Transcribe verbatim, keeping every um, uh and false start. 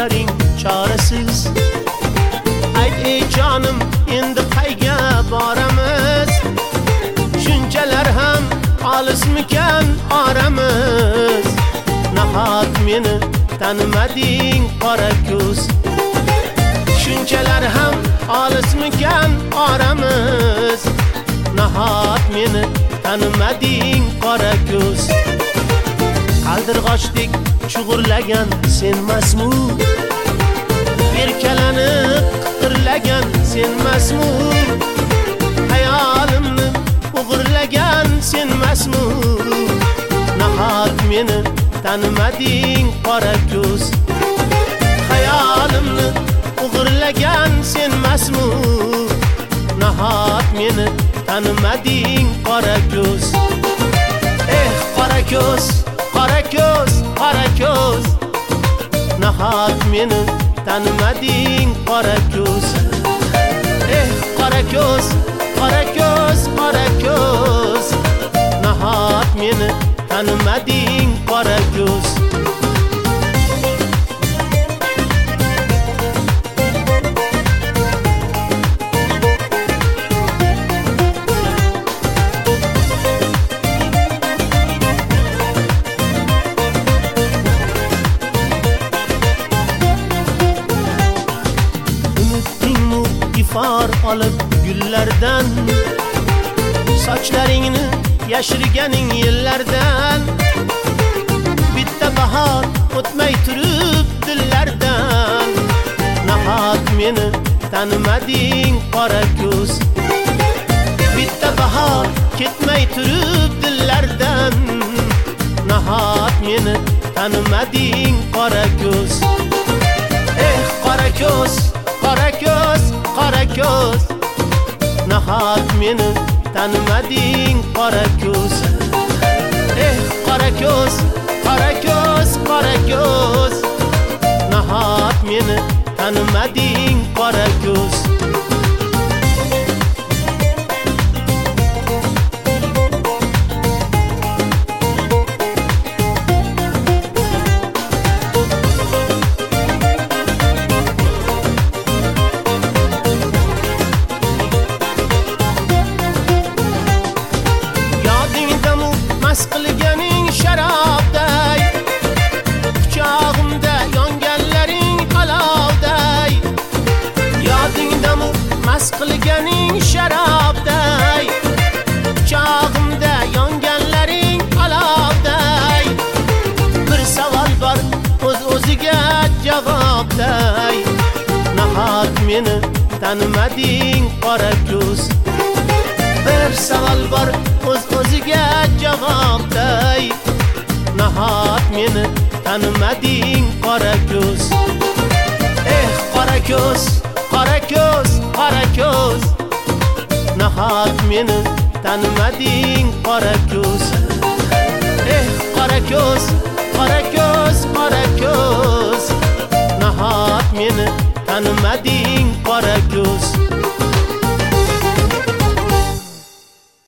yo'llaring chorasiz. Ayt ey jonim, endi qayga boramiz? Shunchalar ham olismikan oramiz? Nahot meni tanimading qora ko'z? Shunchalar ham olismikan oramiz? Nahot meni tanimading qora ko'z? Qaldirg'ochdek chug'urlagan senmasmu? Erkalanib qiqirlagan senmasmu? Hayolimni o'g'irlagan senmasmu? Nahot meni tanimading qora ko'z? Hayolimni o'g'irlagan senmasmu? Nahot meni tanimading qora ko'z? Eh qora ko'z, qora ko'z, qora ko'z, nahot meni tanimading qora ko'z? Eh qora ko'z, qora ko'z, qora ko'z, nahot meni tanimading qora ko'z? Far olib gullardan, sochlaringni yashirganing yillardan, bitta bahor o'tmay turib dillardan. Nahot meni tanimading qora ko'z? Bitta bahor ketmay turib dillardan. Nahot meni tanimading qora ko'z? Eh qora ko'z, qora ko'z, qora ko'z, nahot meni tanimading qora ko'z? Eh qora ko'z, qora ko'z, qora ko'z, nahot meni tanimading qora ko'z? Mast qilganing sharobday, quchog'imda yonganlaring olovday. Yodingdami mast qilganing sharobday, quchog'imda yonganlaring olovday. Bir savol bor o'z-o'ziga javobday. Nahot meni tanimading qora ko'z? Bir savol bor o'z-o'ziga javobday. Nahot meni tanimading qora ko'z? Eh qora ko'z, qora ko'z, qora ko'z, nahot meni tanimading qora ko'z? Eh qora ko'z, qora ko'z, qora ko'z, nahot meni tanimading qora ko'z?